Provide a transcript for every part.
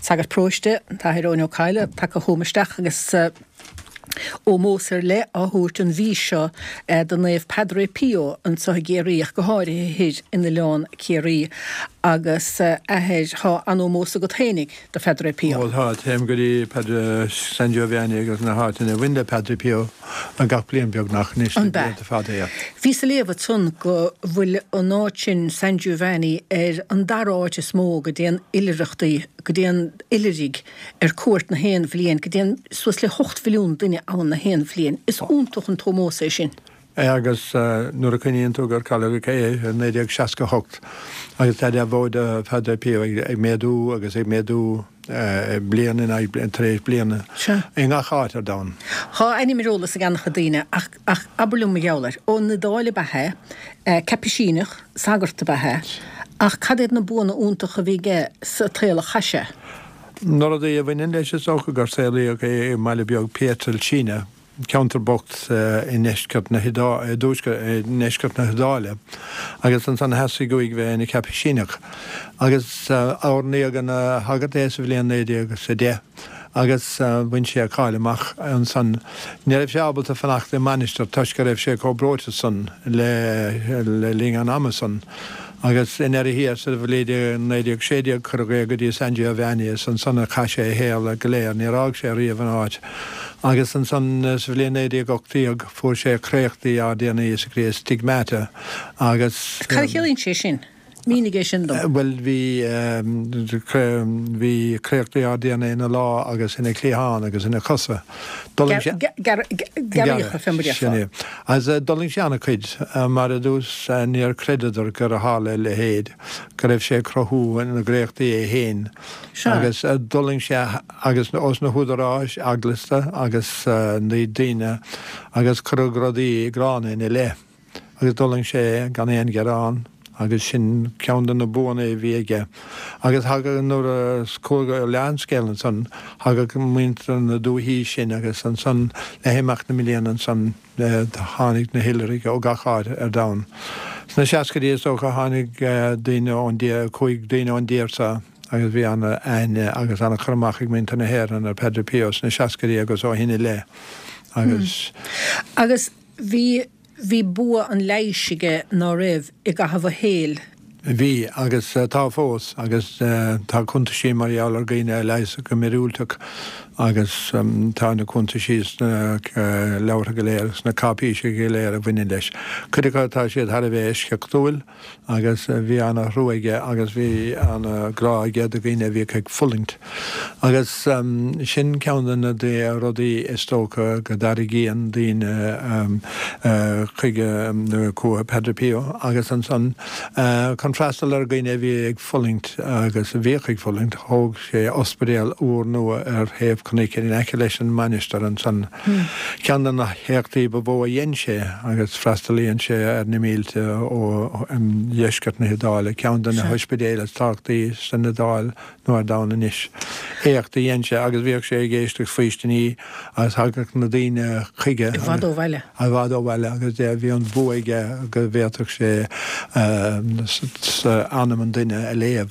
sagart próiste tá hirónio Caile tak a homisteach agus ó mósar le a hút an bhí seo den naomh Padre Pio an sa géiríoch go háirithe hid ina leán céirí agus ahéid há an ó mósa go thénig de Padre Pio. Ó há téim go dtí Padre San Giovanni agus na háit ina bhainde Padre Pio an gach bliain beag nach níos an bheith. Bhí sa léomh tún go bhfuil an áit San Giovanni an daráid is mó go dtéan ilirichtaí go dtéan ilirig cuairt na héan bhliain go dtéan suas le 8 milliún duine an na héan bhliain. Is úntoch an tomósa sin. Agus nuair a chuíonn tú gur cailú cé 1968 agus tá bhód Padre Pio ag méadú agus ag méadú blian in ag tréis bliana in gacháit ar dain. Tá aine marolalas a gancha daine ach abbalúm a geallar ó na dála bathe capuchinach sagarta bathe ach cadad na buna úntacha bhíige sa tréla chaise. Nor a dé a bhain leis socha gur saolaí é meile beag Pietril Sína counterbocht in neiscat na dúsca neiscat na hidáile agus an san hesaí goig bheith ina capuchinach agus áirnaí gan hagad éis bhléon néide agus sé dé agus bhain sé a cáileach an san neirh seabalta fanachta manister tuis go raibh sé cóbróte san le ling an Amazon agus in hir sa bhléide 1960 chu go dtí San Giovanni san sanna caiise héal a goléir ní rág sé riomh an áit. Agus an san sa bhléon 1980 fuair sé créachtaí a déana sa gré stigmata agus... Cailíonn sé sin? Mínigé sin dom? Well, hí créachtaí a déana ina lá agus ina cléán agus ina cosa. Garíocha fimbriafa. As doling seanna chuid mar a dús níor creditor gur a hála le héad go raibh sé crothú ina gréachtaí é héin. Agus doling sé agus os na húdaráis aglasta agus ní daine agus churugradí grána ina le. Agus doling sé gan éon gerán agus sin ceandan na búna bhíige. Agus haga nuair a scóga leanscéilen san haga muintear na dúhíí sin agus an san le héimeach na milliún an san tháinig na Hillary ó gacháid ar dain. Sna seacadí is ó go tháinig daine ón chuig daine ón díirsa agus bhí anna aine agus anna churmach ag muintear na héireann ar Padre Pio na seacadí agus ó hinine le. Agus bhí bua an leisige ná raibh i gcaitheamh héal. Bhí agus tá fós agus tá chunta sí mar eall ar gine leis go mirúlteach agus tá na chunta síos na leabhar go léir na capíise go léir a bhaine leis. Cuideá siad thar a bheith isceachúil agus bhí anna ruaige agus bhí anna gráige a gine bhí ag fullingt. Agus sin ceanna na dé rudaí istócha go darigíon daoine chuige cua Padre Pio agus an san contrastal ar gine bhí ag fullingt agus bhí ag fullingt thóg sé ospedéal úr nua ar héamh chunig in eice leis an manister an san ceanna na héachtaí ba bó a dhéon sé agus freistalíonn sé ar na mílte ó dheisceart na hidáile ceanna na hospedéile táchtaí san na dáil nó ar dána níos. Héachtaí dhéon sé agus bhíoh sé géisteach faoisteaní agus thugach na daoine chuige. I bhd ó bhaile. I bhd ó bhaile agus bhí an bhuaige go bhéach sé anam an duine a léamh.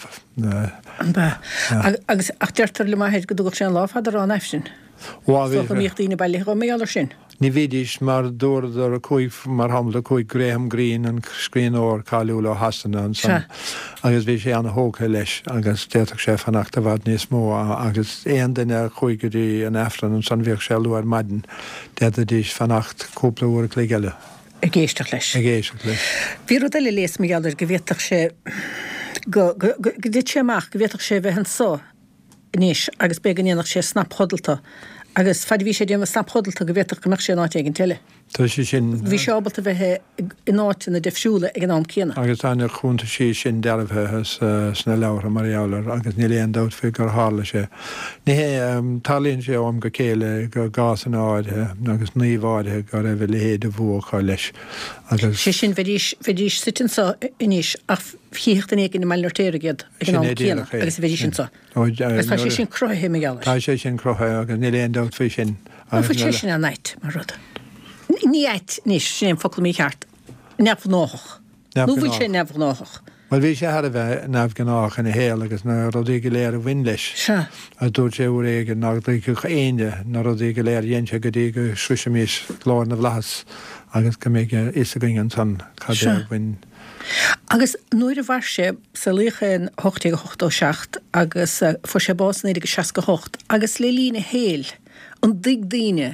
Agus ach deirtar le maithéid go dúgach sé an láfhad ar an efsin. So go míocht daoine bailí go méallar sin. Ní bhídís mar dúirdar a chuig mar hamla chuig Graham Greene an scrín óir cáiliúla hasanna an san. Agus bhí sé anna hócha leis agus déach sé fanachta bhd níos mó agus éon duine chuig go dtí an efran an san bhíoh sé luar maidin déad a dís fanacht cúpla uair lé geile. A géisteach leis. A géisteach leis. Bhí rud eile léas méallar go bhíoach sé go dit sé amach go bhíoach sé bheith an só níos agus be ganíonach sé snap hodalta agus fad bhí sé déanamh snap hodalta go bhíoach go meach sé náit ag an teile. Tá sé sin Bhí sé ábalta bheitthe in áit na defisiúla ag an am céanna. Agus táine chunta sí sin dearbheithe sna leabhar mar eallar agus ní léon dát fé gur hála sé. Ní talíonn sé am go céile go gás an áidethe agus níomháidethe go raibh le héad a bhuaá leis. sé sin bheitdís sitin sa inis ach fíochtta éag in meillartéir géad ag an am céanna agus bheitdí sin sa. Agus tá sé sin crothe méallar. Tá sé sin crothe agus ní léon dát fé sin. Fu sé sin a nait mar rud. Ní éit níos sin focail mí cheart. Nefh náthach. Nú bhfuil sé nefh náthach. Well bhí sé har a bheith nabh gannách ina héal agus na rodí go léir a bhain leis. A dúirt sé bhfuair éige nach dtí go aine na rodí go léir dhéanse go dtí go sruise mís glár na bhlachas agus go méid is a gin an san cad bhain. Agus nuair a bhar sé sa líchan 8:08 agus fu sé bás 9:68 agus le lína héal an dig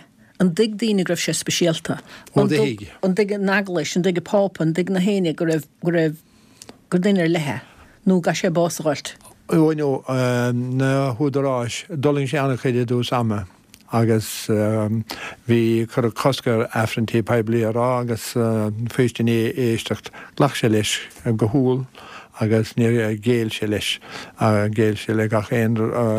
daine gribh sé speisialta. An dig naglis, an dig páp, an dig na héine go raibh gur duine lethe, nó ga sé básáilt. Nó na húdarráis doling sé anna chuide dú sama agus bhí chur coscar afrantí peblií ará agus féistení éistecht ghlach sé leis go húil agus ní géal sé leis a géal sé le gach éon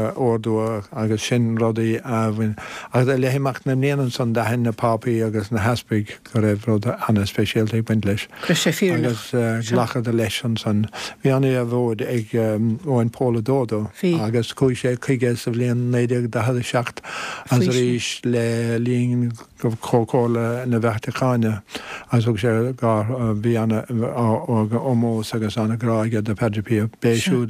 orú agus sin rudaí a bhain agus lehéimeach na mnéanaan san de hen na pápaí agus na haspig go raibh rud anna speisialta buint leis. Agus glachad a leis an san. Bhí anna a bhód ag óin Póla Dódó agus chuig sé chuige sa bblion 1917 as rís le líon go chócóla na Bheachtachaine as thug sé gar bhí anna ómós agus anna grá de Padre Pio béisiú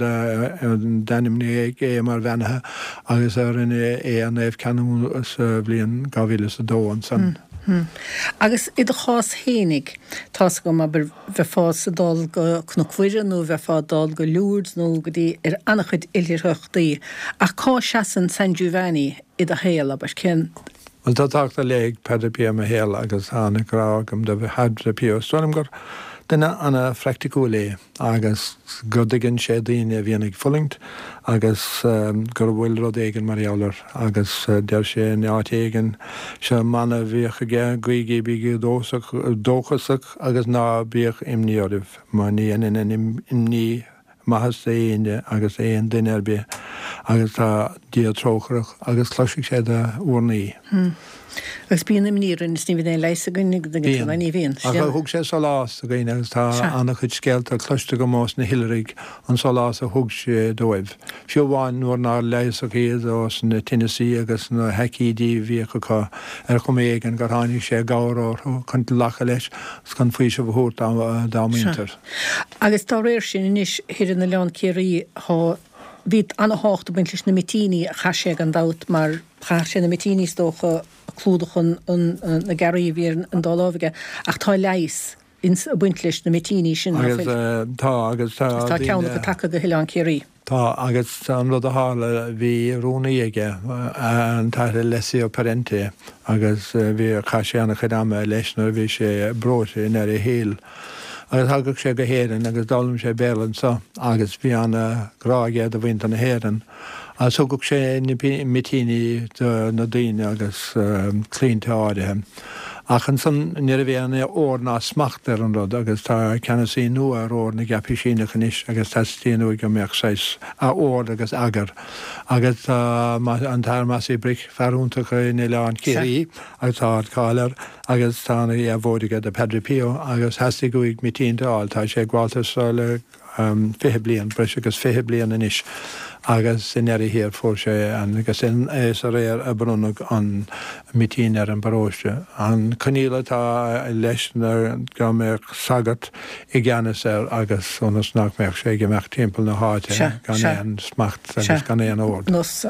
denimní é mar bhenathe agus rinne an éh canú blion gáhíle a dó an san. Agus iad a chás hénig tá go bheith fás a dal go cnocuire nó bheith fá dal go lúrd nó go dtí ar annach chuid ilirthachtaí a cá seaan San Giovanni iad a héal a cin. Well táach a léig Padre Pio a héal agus hána grá de Padre Pio stoim gur Duna anna fracticúlé agus godigin sé daine bhíannig fullingt agus gur bhfuil rud éigen mariálar agus deir sé neátéigen se manna bhíocha ge gaigi bíige dóchasach agus ná bíoch imníorih má níon in imní mahas éine agus éon duine be agus tá diatrócharach agus chluisiigh sé de uornaí. Agus bíon imnírin is ní bhíon leis a gúnig ní bhíon. A thug sé sa lás a gine agus tá anna chud scéalt a chluiste go más na Hilleraigh an sa lás a thug sé dóibh. Fiú bháin nuair ná leis a chéad os na Tennessee agus na heicídí bhíocha ar chum éigen gur tháinig sé gáráir chun lecha leis chun faoi se bhút dámíntar. Agus tá réir sin inis hir na leán céirí bhí anna hácht buintlis na mitíní a chaise an dat mar chair sé na mitíní tócha clúdachan na garí bhíar an dáláige ach tá leis ins a buintlis na mitíní sin agus tá ceanna go take go Hileán Céirí. Tá agus an rud a hála bhí róna aige an taire leí ó parente agus bhí chaisianna chudáme leisnar bhí sé bróte in ar a héal. Agus thugad sé go héan agus dálam sé bélan sa agus bhí anna gráige a bhaint an na héan. A thugad sé mitíní na daine agus clínta áirithe. Ach an san ní a bhéanana ór ná smachtar an rud agus tá cena sí nua ór na gapi sína chanis agus testíanú go meach 6 a ór agus agar. Agus an tar masí bric ferúntacha in Leán Céirí agus tá cálar agus tána a bhódige de Padre Pio agus heasta goig mitíntaáil tá sé gháiltas le 5 blian, breis agus 5 blian inis. Agus in éirí hir fór sé agus in éis a réir a brunach an mitín ar an baróiste. An caníla tá leis go mé sagat I gceannas agus sonas nach meach sé go meach timppel na háte gan éon smacht agus gan éon ód.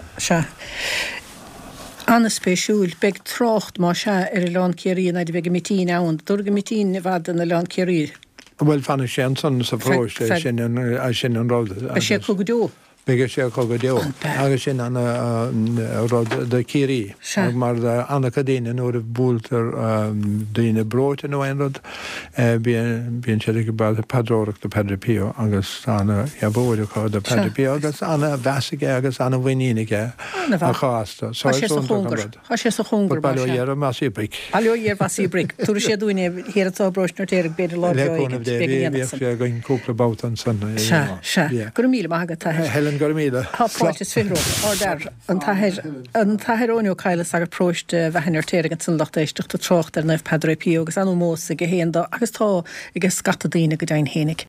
Anna spéisiúil beag trocht má se ar a Leán Céirí na bheith mitín ann, dúr go mitín bhd an na Leán Céirí. Well fanna sé an san sa bhróiste sin an rád. A sé chu go dó. Begur sé chu go deo agus sin an rud de Céirí mar anna cadíine nóair búltar daoine bróte nó ein rud bíon sé go bad padróach de Padre Pio agus anna bóideá de Padre Pio agus anna bheige agus anna bhaoíige a cháasta. Tá sé sa chungur bailíar masí bric. Bailíar masí bric. Tú sé dúine hir atá brosnar téir beidir lábhíh sé goin cúpla bát an sanna. Se gur míle agad tá Gormíle. Tápáilte sfinró ádar an tahiróniú caiile agur próist bheithinar téirgan san lachtéisteach trocht ar nefh Padre Pio agus an mós a go héanda agus tá i g scata daine go dain hénig.